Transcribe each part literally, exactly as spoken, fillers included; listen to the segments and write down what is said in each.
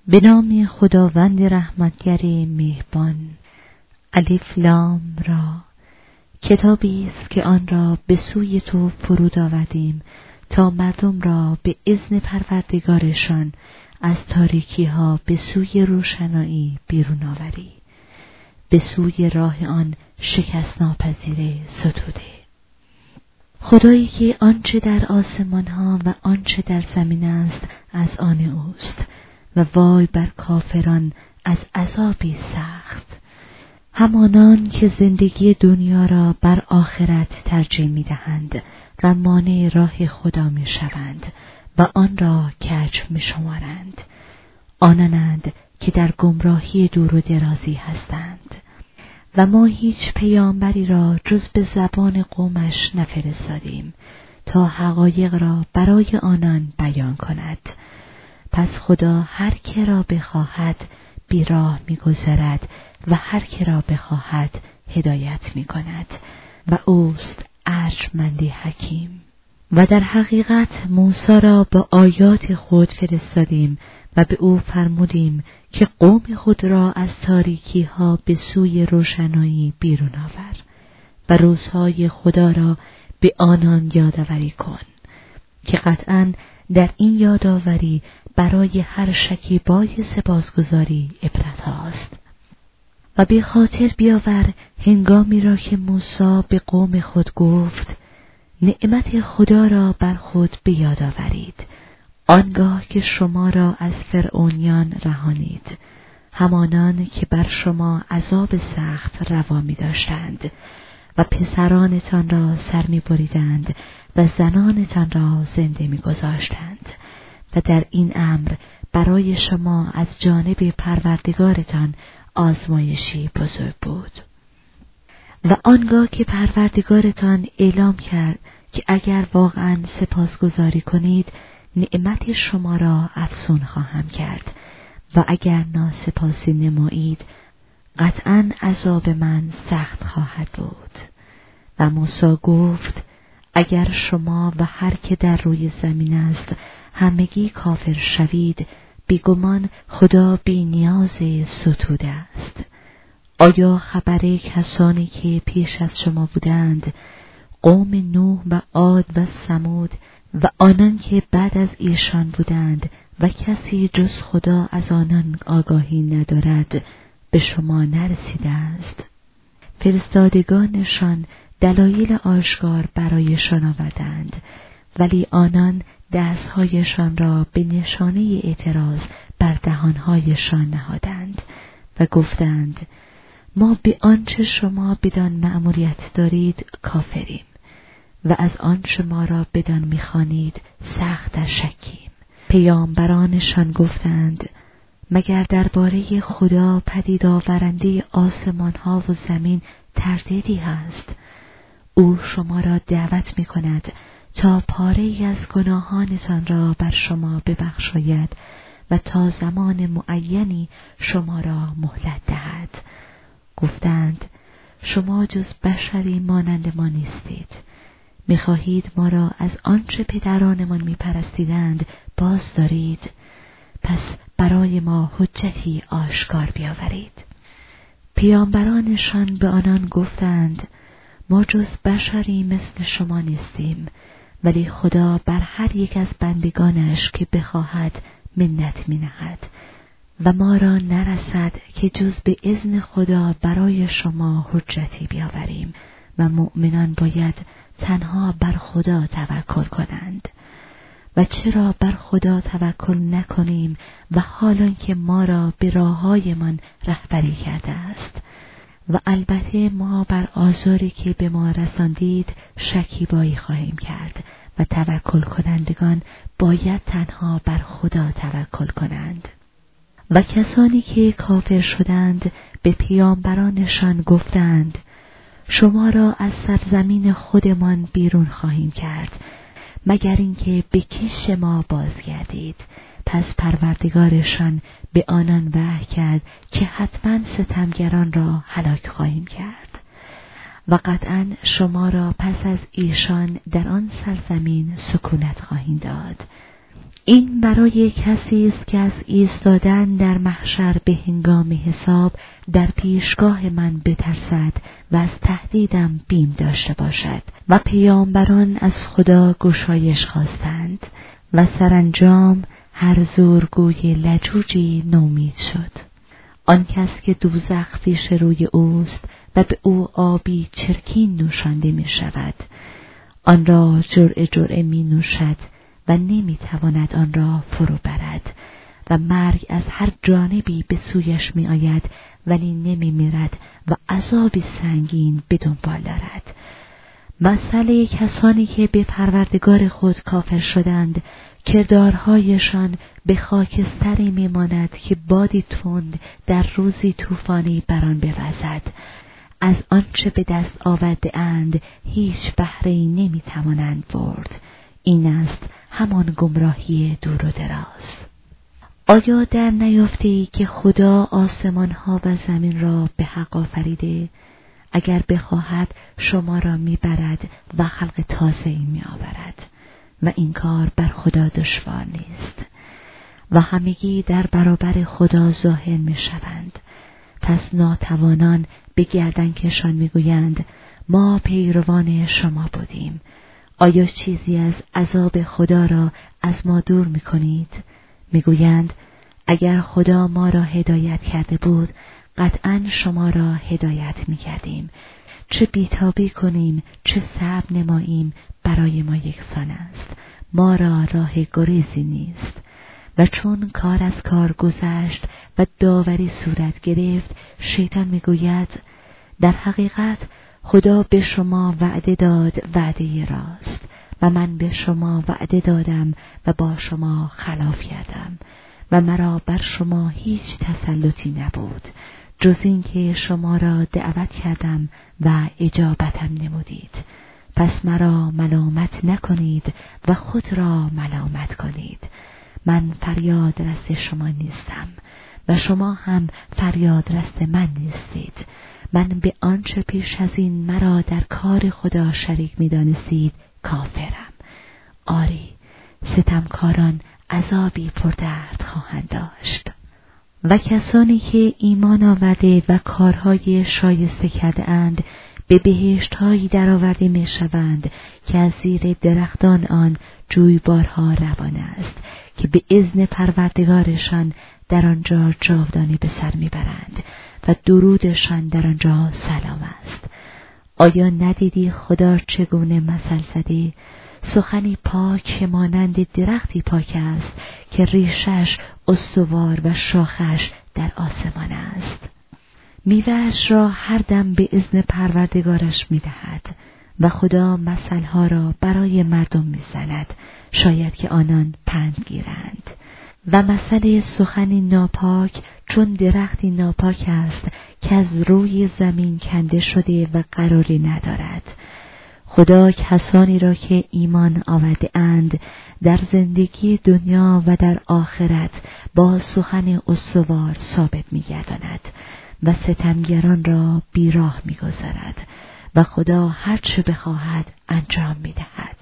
به نام خداوند رحمتگر مهربان. الف لام را. کتابی است که آن را به سوی تو فرود آوردیم تا مردم را به اذن پروردگارشان از تاریکی ها به سوی روشنایی بیرون آوری، به سوی راه آن شکست ناپذیر ستوده. خدایی که آنچه در آسمان ها و آنچه در زمین است از آن اوست و وای بر کافران از عذابی سخت. همانان که زندگی دنیا را بر آخرت ترجیح می دهند و مانع راه خدا می شوند و آن را کج می شمارند، آنانند که در گمراهی دور و درازی هستند. و ما هیچ پیامبری را جز به زبان قومش نفرستادیم تا حقایق را برای آنان بیان کند. پس خدا هر که را بخواهد بیراه می‌گذارد و هر که را بخواهد هدایت می‌کند و اوست ارجمند حکیم. و در حقیقت موسی را با آیات خود فرستادیم و به او فرمودیم که قوم خود را از تاریکی ها به سوی روشنایی بیرون آور و روزهای خدا را به آنان یادآوری کن، که قطعاً در این یادآوری برای هر شکیبای سپاسگزاری عبرت هاست. و به خاطر بیاور هنگامی را که موسی به قوم خود گفت نعمت خدا را بر خود بیاد آورید، آنگاه که شما را از فرعونیان رهانید، همانان که بر شما عذاب سخت روا می داشتند و پسرانتان را سر می بریدند و زنانتان را زنده می گذاشتند. و در این امر برای شما از جانب پروردگارتان آزمایشی بزرگ بود. و آنگاه که پروردگارتان اعلام کرد که اگر واقعا سپاسگزاری کنید نعمت شما را افزون خواهم کرد و اگر ناسپاسی نمایید قطعاً عذاب من سخت خواهد بود. و موسی گفت اگر شما و هر که در روی زمین است همگی کافر شوید، بیگمان خدا بی نیاز ستوده است. آیا خبر کسانی که پیش از شما بودند، قوم نوح و عاد و ثمود و آنان که بعد از ایشان بودند و کسی جز خدا از آنان آگاهی ندارد، به شما نرسیده است؟ فرستادگانشان دلایل آشکار برایشان آوردند، ولی آنان دستهایشان را به نشانه اعتراض بر دهانهایشان نهادند و گفتند ما به آنچه شما بدان مأموریت دارید کافریم و از آن شما را بدان می‌خوانید سخت در شکیم. پیامبرانشان گفتند مگر درباره خدا پدید آورنده آسمان ها و زمین تردیدی هست؟ او شما را دعوت می‌کند تا پاره‌ای از گناهانتان را بر شما ببخشاید و تا زمان معینی شما را مهلت دهد. گفتند شما جز بشری مانند ما نیستید، می‌خواهید ما را از آنچه پدرانمان می‌پرستیدند باز دارید؟ پس برای ما حجتی آشکار بیاورید. پیامبرانشان به آنان گفتند ما جز بشری مثل شما نیستیم، ولی خدا بر هر یک از بندگانش که بخواهد منت می نهد و ما را نرسد که جز به اذن خدا برای شما حجتی بیاوریم و مؤمنان باید تنها بر خدا توکل کنند. و چرا بر خدا توکل نکنیم و حالان که ما را به راههایمان رهبری کرده است؟ و البته ما بر آزاری که به ما رساندید شکیبایی خواهیم کرد و توکل کنندگان باید تنها بر خدا توکل کنند. و کسانی که کافر شدند به پیامبرانشان گفتند شما را از سرزمین خودمان بیرون خواهیم کرد مگر اینکه به کیش ما بازگردید. پس پروردگارشان به آنان وحی کرد که حتما ستمگران را هلاک خواهیم کرد و قطعا شما را پس از ایشان در آن سرزمین سکونت خواهیم داد. این برای کسی است که از ایستادن در محشر به هنگام حساب در پیشگاه من بترسد و از تهدیدم بیم داشته باشد. و پیامبران از خدا گشایش خواستند و سرانجام هر زورگوی لجوجی نومید شد. آن کس که دوزخ پیش روی اوست و به او آبی چرکین نوشانده می شود، آن را جرعه جرعه می نوشد و نمی تواند آن را فرو برد و مرگ از هر جانبی به سویش می آید ولی نمی میرد و عذابی سنگین به دنبال دارد. مسئله کسانی که به پروردگار خود کافر شدند، کردارهایشان به خاکستری می ماند که بادی تند در روزی طوفانی بران بوزد. از آنچه به دست آورده اند هیچ بهره‌ای نمی توانند برد. این است همان گمراهی دور و دراز. آیا در نیافته‌ای که خدا آسمان‌ها و زمین را به حق آفریده؟ اگر بخواهد شما را میبرد و خلق تازه‌ای میآورد و این کار بر خدا دشوار نیست. و همگی در برابر خدا ظاهر میشوند. پس ناتوانان به گردن کشان میگویند ما پیروان شما بودیم. آیا چیزی از عذاب خدا را از ما دور میکنید؟ میگویند اگر خدا ما را هدایت کرده بود قطعاً شما را هدایت می‌کردیم. چه بیتابی کنیم چه صبر نماییم برای ما یکسان است. ما را راه گریزی نیست. و چون کار از کار گذشت و داوری صورت گرفت، شیطان میگوید در حقیقت خدا به شما وعده داد وعده راست و من به شما وعده دادم و با شما خلاف کردم و مرا بر شما هیچ تسلطی نبود جز این که شما را دعوت کردم و اجابتم نمودید. پس مرا ملامت نکنید و خود را ملامت کنید. من فریاد رست شما نیستم و شما هم فریاد رست من نیستید. من به آنچه پیش از این مرا در کار خدا شریک می دانستید کافرم. آری، ستمکاران عذابی پردرد خواهند داشت. و کسانی که ایمان آورده و کارهای شایسته کرده اند به بهشت‌هایی درآورده می‌شوند که از زیر درختان آن جویبارها روان است که به اذن پروردگارشان در آنجا جاودانی به سر میبرند و درودشان در آنجا سلام است. آیا ندیدی خدا چگونه مثل زده؟ سخنی پاک مانند درختی پاک است که ریشش استوار و شاخش در آسمان است. میوه‌اش را هر دم به اذن پروردگارش می‌دهد و خدا مثلها را برای مردم می‌زند شاید که آنان پند گیرند. و مثل سخنی ناپاک چون درختی ناپاک است که از روی زمین کنده شده و قراری ندارد. خدا کسانی را که ایمان آورده اند در زندگی دنیا و در آخرت با سخن استوار ثابت می‌گرداند و ستمگران را بیراه می‌گذارد و خدا هر چه بخواهد انجام می‌دهد.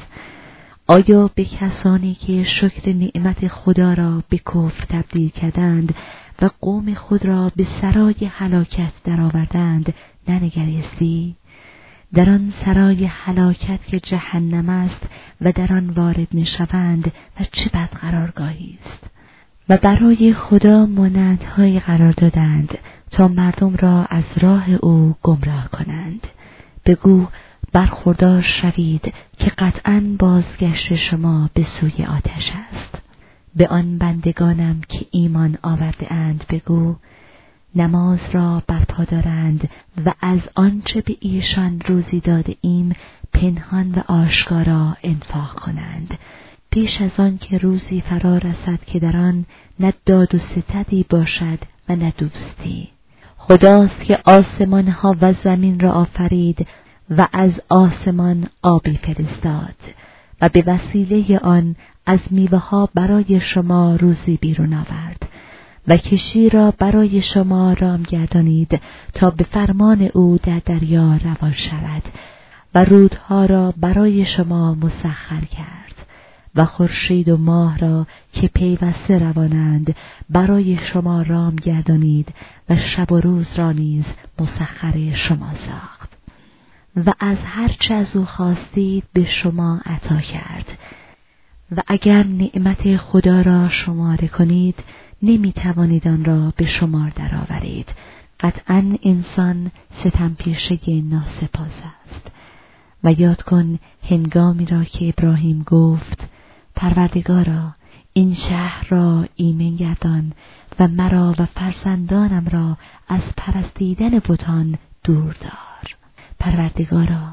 آیا به کسانی که شکر نعمت خدا را به کفر تبدیل کردند و قوم خود را به سرای هلاکت درآوردند ننگریستی؟ در آن سرای هلاکت که جهنم است و در آن وارد می‌شوند و چه بد قرارگاهی است. و برای خدا مانندهایی قرار دادند تا مردم را از راه او گمراه کنند. بگو برخوردار شوید که قطعاً بازگشت شما به سوی آتش است. به آن بندگانم که ایمان آورده اند بگو نماز را برپا دارند و از آنچه به ایشان روزی داده ایم پنهان و آشکارا انفاق کنند پیش از آن که روزی فرا رسد که در آن نه داد و ستدی باشد و نه دوستی. خداست که آسمان ها و زمین را آفرید و از آسمان آبی فرستاد و به وسیله آن از میوه ها برای شما روزی بیرون آورد و کشتی را برای شما رام گردانید تا به فرمان او در دریا روان شود و رودها را برای شما مسخر کرد و خورشید و ماه را که پیوسته روانند برای شما رام گردانید و شب و روز را نیز مسخر شما ساخت و از هر چه از او خواستید به شما عطا کرد و اگر نعمت خدا را شماره کنید نمی توانید آن را به شمار درآورید. قطعاً انسان ستم پیشه ناسپاس است. و یاد کن هنگامی را که ابراهیم گفت پروردگارا این شهر را ایمن گردان و مرا و فرزندانم را از پرستیدن بتان دور دار. پروردگارا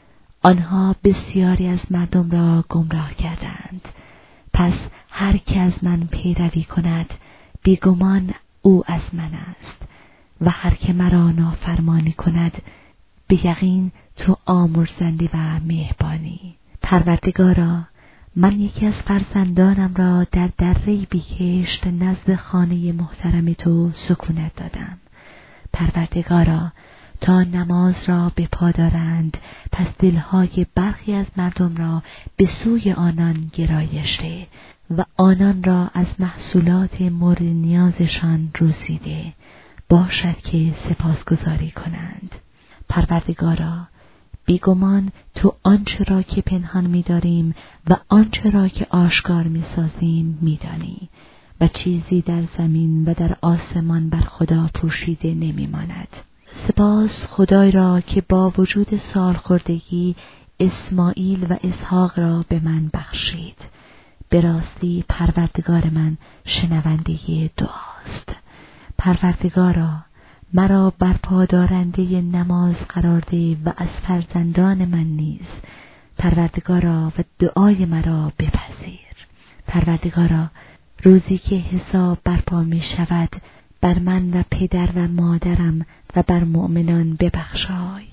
آنها بسیاری از مردم را گمراه کردند، پس هر که از من پیروی کند بیگمان او از من است و هر که مرا نافرمانی کند به یقین تو آمرزنده و مهربانی. پروردگارا من یکی از فرزندانم را در دره بیکشت نزد خانه محترم تو سکونت دادم. پروردگارا تا نماز را به پا دارند، پس دلهای برخی از مردم را به سوی آنان گرایشته و آنان را از محصولات مورد نیازشان روزیده، باشد که سپاسگزاری کنند. پروردگارا بیگمان تو آنچه را که پنهان می‌داریم و آنچه را که آشکار می‌سازیم می‌دانی و چیزی در زمین و در آسمان بر خدا پوشیده نمی‌ماند. سپاس خدای را که با وجود سالخوردگی اسماعیل و اسحاق را به من بخشید. به راستی پروردگار من شنونده دعاست. پروردگارا مرا برپا دارنده نماز قرار ده و از فرزندان من نیز. پروردگارا و دعای مرا بپذیر. پروردگارا روزی که حساب برپا می شود بر من و پدر و مادرم و بر مؤمنان ببخشای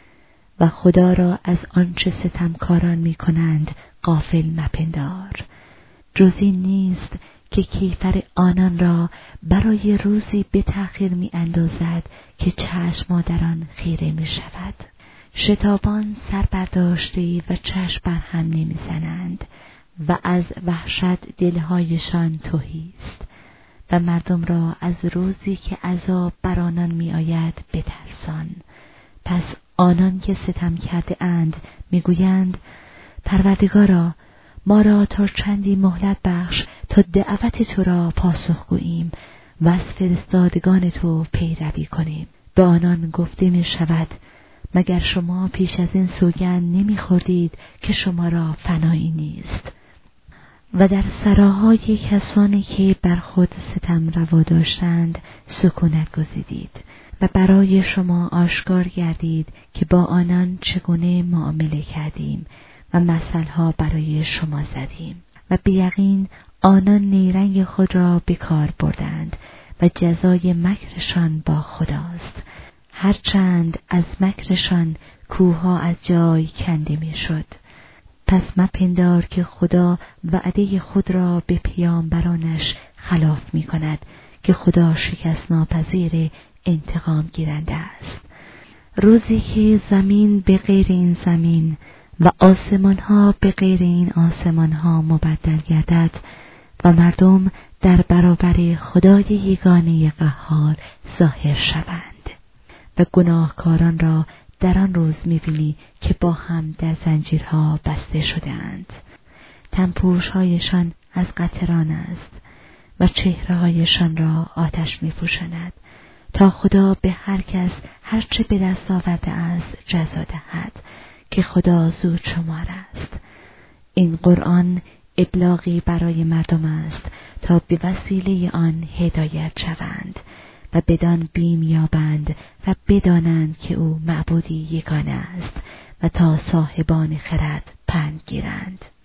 و خدا را از آنچه ستمکاران می کنند غافل مپندار. جز این نیست که کیفر آنان را برای روزی به تأخیر می اندازد که چشم در آن خیره می شود. شتابان سر برداشته و چشم بر هم نمی زنند و از وحشت دلهایشان تهی است و مردم را از روزی که عذاب بر آنان می آید بترسان. پس آنان که ستم کرده اند می گویند پروردگارا ما را تا چندی مهلت بخش تا دعوت تو را پاسخ گوییم و از فرستادگان تو پیروی کنیم. به آنان گفته می شود مگر شما پیش از این سوگند نمی خوردید که شما را فنایی نیست. و در سراهای کسانی که بر خود ستم روا داشتند سکونت گزیدید و برای شما آشکار گردید که با آنان چگونه معامله کردیم و مثلها برای شما زدیم و به یقین آنان نیرنگ خود را به کار بردند و جزای مکرشان با خداست. هرچند از مکرشان کوهها از جای کنده می شد. پس مپندار که خدا وعده خود را به پیامبرانش خلاف می کند که خدا شکست ناپذیر انتقام گیرنده است. روزی که زمین به غیر این زمین و آسمان ها به غیر این آسمان ها مبدل گردد و مردم در برابر خدای یگانه قهار ظاهر شوند و گناهکاران را در آن روز می‌بینی که با هم در زنجیرها بسته شده‌اند. تنپوش‌هایشان از قطران است و چهره‌هایشان را آتش می‌پوشاند تا خدا به هر کس هر چه به دست آورده است جزا دهد که خدا زود شمار است. این قرآن ابلاغی برای مردم است تا به وسیله آن هدایت شوند و بدان بیم یابند و بدانند که او معبودی یگانه است و تا صاحبان خرد پند گیرند.